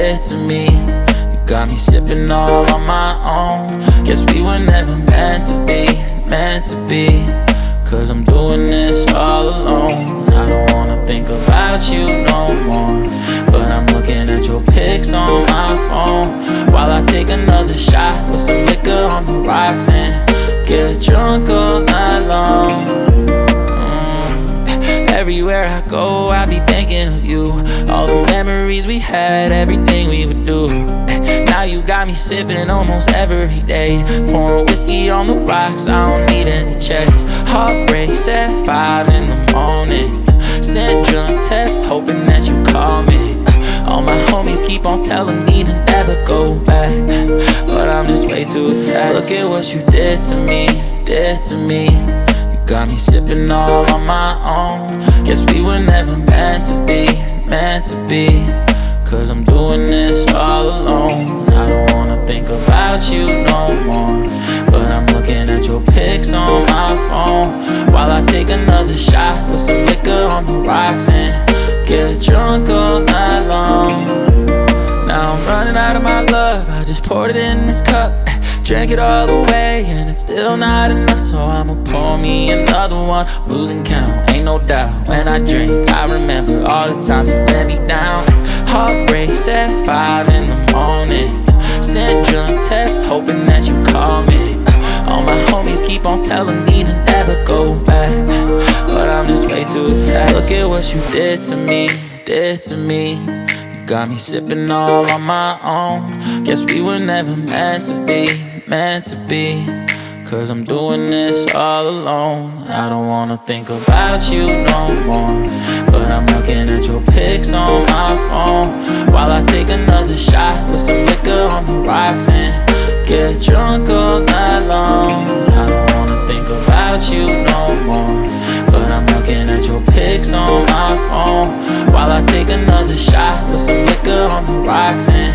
did to me. You got me sipping all on my own. Guess we were never meant to be, meant to be. Cause I'm doing this all alone. I don't wanna think about you no more, but I'm looking at your pics on my phone while I take another shot with some liquor on the rocks and get drunk all night long. Everywhere I go, I be thinking of you. All the memories we had, everything we would do. Now you got me sipping almost every day, pouring whiskey on the rocks, I don't need any checks. Heartbreaks at 5 in the morning. Send you a text, hoping that you call me. All my homies keep on telling me to never go back, but I'm just way too attached. Look at what you did to me, did to me. Got me sipping all on my own. Guess we were never meant to be, meant to be. Cause I'm doing this all alone. I don't wanna think about you no more, but I'm looking at your pics on my phone while I take another shot with some liquor on the rocks and get drunk all night long. Now I'm running out of my love, I just poured it in this cup. Drank it all away and it's still not enough, so I'ma pour me another one. Losing count, ain't no doubt. When I drink, I remember all the times you let me down. Heartbreaks at 5 in the morning. Send you a text, hoping that you call me. All my homies keep on telling me to never go back, but I'm just way too attached. Look at what you did to me, did to me. Got me sipping all on my own. Guess we were never meant to be, meant to be. Cause I'm doing this all alone. I don't wanna think about you no more, but I'm looking at your pics on my phone while I take another shot with some liquor on the rocks and get drunk all night long. I don't wanna think about you no more, but I'm looking at your pics on my phone while I take another shot with some liquor on the rocks and